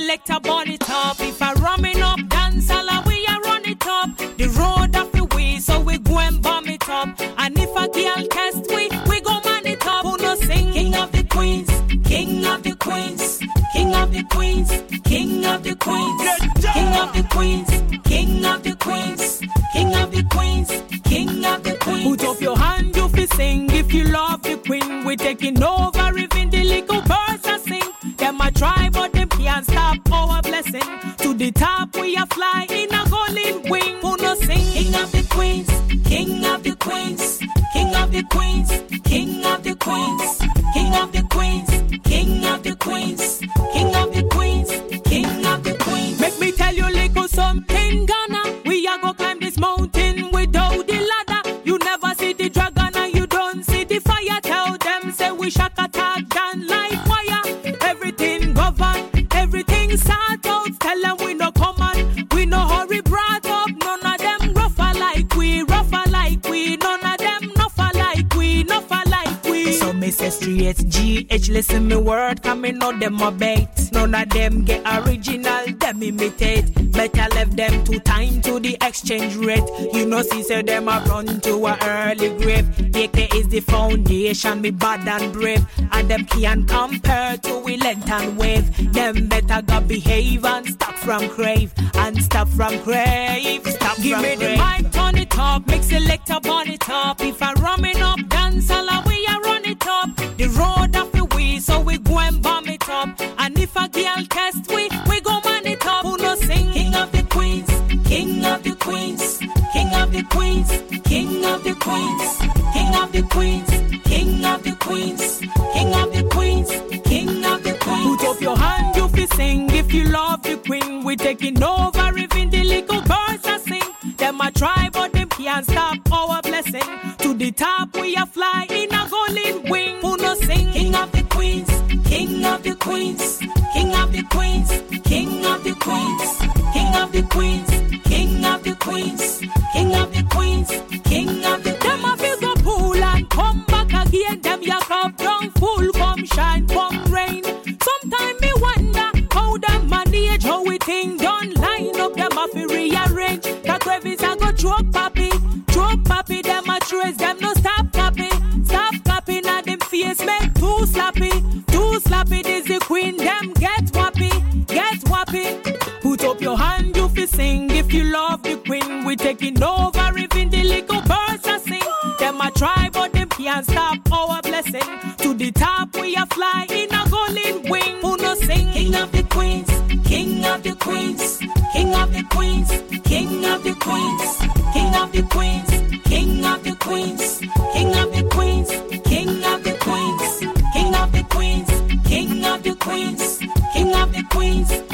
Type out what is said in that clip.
selector burn it up. If I rumming up dance all we a run it up. The road off the way, so we go and bomb it up. And if a girl test we go man it up. Who no sing? King of the queens, king of the queens, king of the queens, king of the queens, king of the queens, king of the queens, king of the queens, king of the queens. Put up your hand, you fi sing. If you love the queen, we taking over. Even the little birds a sing. Them a try, but them can't stop our blessing. To the top we a fly in a golden wing. Who no sing? King of the queens, king of the queens, king of the queens, king of the queens, king of the queens, king of the queens, king of the queens, king of the queens. Make me tell you little something, Ghana. We a go climb this mountain without the ladder. You never see the dragon and you don't see the fire. Tell them say we shock attack down like wire. Everything govern, everything sort out. Tell them we no command, we no hurry brought up. None of them rougher like we, rougher like we. None of them nuffer like we, nuffer like we. So me say straight GH, listen me word, coming out them a bait. None of them get original, them imitate. Better left them to time to the exchange rate. You know see say them a run to a early grave. AK is the foundation, me bad and brave. And them can't compare to we length and wave. Them better go behave and stop from crave. And stop from crave, stop give from crave. Give me the mic, turn it up, make selector burn it up. If I rumming up dance all we a run it up. The road off the way, so we go and bomb it up. And if a girl test we go man it up. Who no sing? King of the queens, king of the queens, king of the queens, king of the queens, king of the queens, king of the queens, king of the queens, king of the queens. Put up your hand, you fi sing. If you love the queen, we taking over. Even the little birds a sing. Them a try, but them can't stop our blessing. To the top we a fly in a golden wing. Who no sing? King of the queens, king of the queens, king of the queens, king of the queens, king of the queens, king of the queens, king of the queens, king of the queens. Them a feel go pool and come back again. Them ya cup down full, come shine, come rain. Sometime me wonder how them manage, how we think done line up. Them a fi rearrange. The crevice a go choke papi, them a trace, them no stop copy now them face make too sloppy, this the queen, them get wappy. Put up your hand, you fi sing, if you love the queen, we taking over, even the little birds a sing. Them a try, but them can't stop our blessing. To the top we a fly in a golden wing. Who no sing? King of the queens, king of the queens, king of the queens, king of the queens, king of the queens, king of the queens, king of the queens, king of the queens, king of the queens, king of the queens, king of the queens.